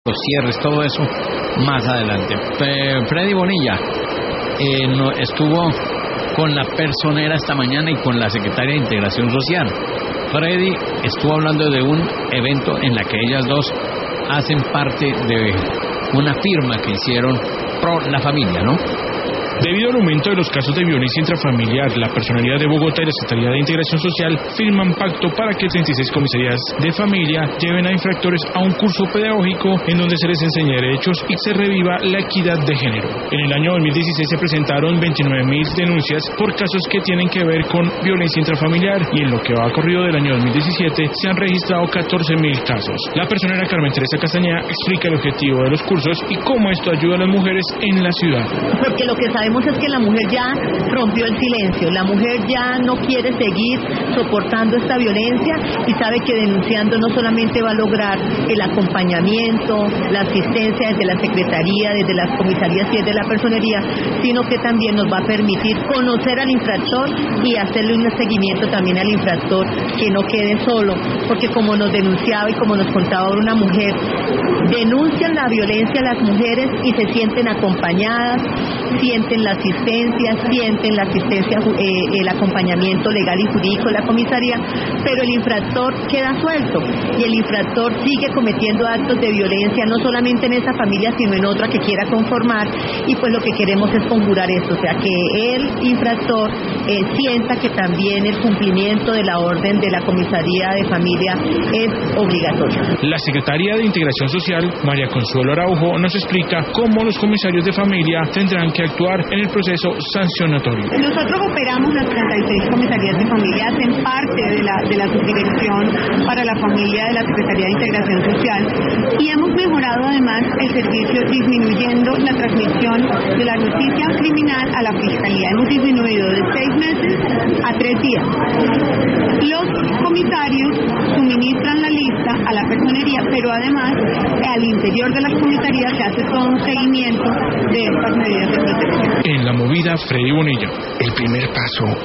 los cierres, todo eso más adelante. Freddy Bonilla estuvo con la personera esta mañana y con la secretaria de Integración Social. Freddy estuvo hablando de un evento en la que ellas dos hacen parte de una firma que hicieron pro la familia, ¿no? Debido al aumento de los casos de violencia intrafamiliar, la Personería de Bogotá y la Secretaría de Integración Social firman pacto para que 36 comisarías de familia lleven a infractores a un curso pedagógico en donde se les enseñe derechos y se reviva la equidad de género. En el año 2016 se presentaron 29.000 denuncias por casos que tienen que ver con violencia intrafamiliar y en lo que va corrido del año 2017 se han registrado 14.000 casos. La personera Carmen Teresa Castañeda explica el objetivo de los cursos y cómo esto ayuda a las mujeres en la ciudad. Porque lo que sabemos es que la mujer ya rompió el silencio, la mujer ya no quiere seguir soportando esta violencia y sabe que denunciando no solamente va a lograr el acompañamiento, la asistencia desde la Secretaría, desde las comisarías y desde la personería, sino que también nos va a permitir conocer al infractor y hacerle un seguimiento también al infractor, que no quede solo, porque como nos denunciaba y como nos contaba una mujer, denuncian la violencia a las mujeres y se sienten acompañadas, sienten la asistencia, el acompañamiento legal y jurídico de la comisaría, pero el infractor queda suelto y el infractor sigue cometiendo actos de violencia, no solamente en esa familia, sino en otra que quiera conformar, y pues lo que queremos es conjurar esto, o sea, que el infractor sienta que también el cumplimiento de la orden de la comisaría de familia es obligatorio. La secretaria de Integración Social, María Consuelo Araujo, nos explica cómo los comisarios de familia tendrán que actuar en el proceso sancionatorio. Nosotros operamos las 36 comisarías de familia, hacen parte de la subdirección para la familia de la Secretaría de Integración Social y hemos mejorado además el servicio disminuyendo la transmisión de la noticia criminal a la Fiscalía. Hemos disminuido de 6 meses a 3 días. Los comisarios suministran la lista a la personería, pero además al interior de las comisarías se hace todo un seguimiento de estas medidas de protección. En la movida, Freddy Bonilla. El primer paso